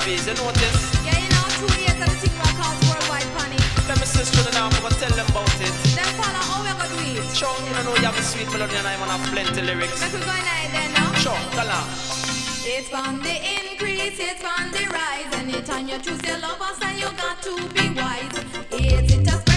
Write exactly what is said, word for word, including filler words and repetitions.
fees, you notice? Yeah, you know, two years of the thing rock out worldwide panic. Let me sister the now, but tell them about it. Then follow how we gonna do it. Sure, you know you have a sweet melody and I'm gonna have plenty lyrics. Make we go in there now. Sure, tell her. It's on the increase, it's on the rise. Anytime you choose your lovers, then you got to be wise. It's it just